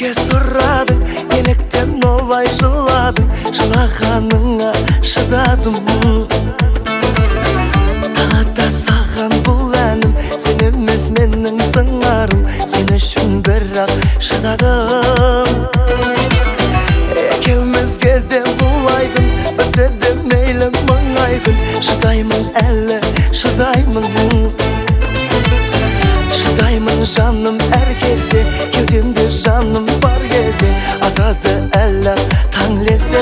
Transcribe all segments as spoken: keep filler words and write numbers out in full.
неге сұрадың, неліктен олай жыладың, жылағаныңа шыдадым. Тағата саған бұл әнім, сен емес менің сыңарым, сен үшін бірақ шыдадым. Екеумізге де бұлайдың, бітсе де мейлі мың айғын, шыдаймын әлі, шыдаймын. Шыдаймын жаным әр кезде, кеудемде жаным бар кезде, атады әлі таң лезде.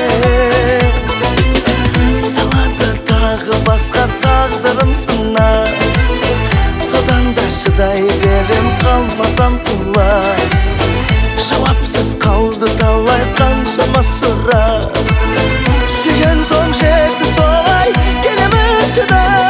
Салады тағы басқа тағдырым сына, содан да шыдай берем қалмасам құлай. Жауапсыз қалды талай қаншама сұрақ, сүйген соң шексіз солай келемін шыдай.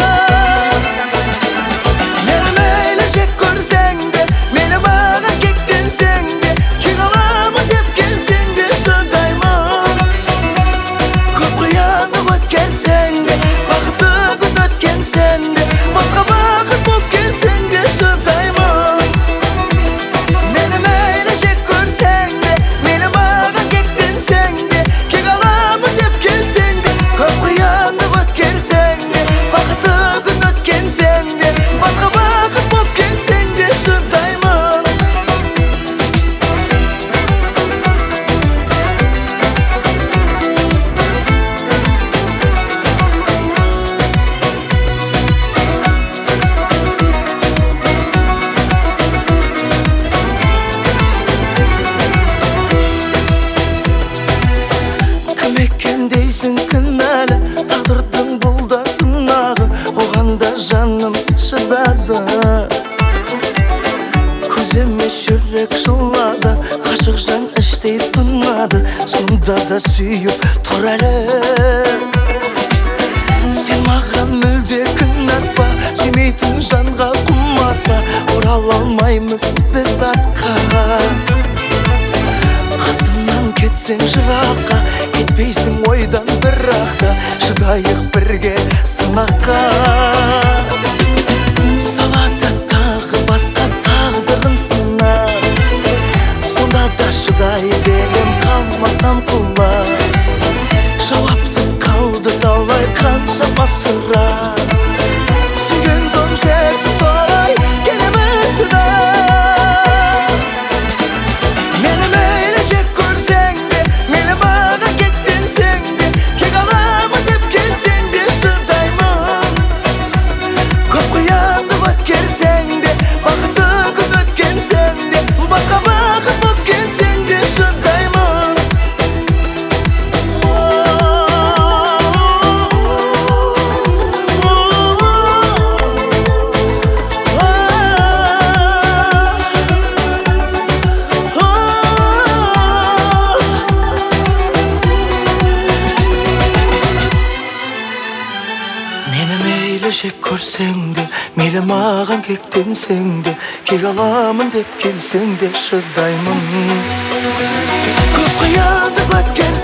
Дейсің кінәлі, тағдырдың бұл да сынағы, оған да жаным шыдады. Көзіме жүрек жылады, ғашық жан іштей тынады, сонда да сүйіп тұр әлі. Сен маған мүлде кінәтпа, сүймейтін жанға құмартпа, орала алмаймыз біз атқа. Қасымнан кетсең жыраққа, кетпейсің ойдан бірақта, шыдайық бірге сынаққа. Салады тағы басқа тағдырым сына, сонда да шыдай берем қалмасам құлай. Жауапсыз қалды талай қаншама сұрақ, сүйген соң шексіз солай келемін шыдай. Жек көрсең де, мейлі маған кектенсең де, кек аламын деп келсең де шыдаймын. Көп қиянды өткен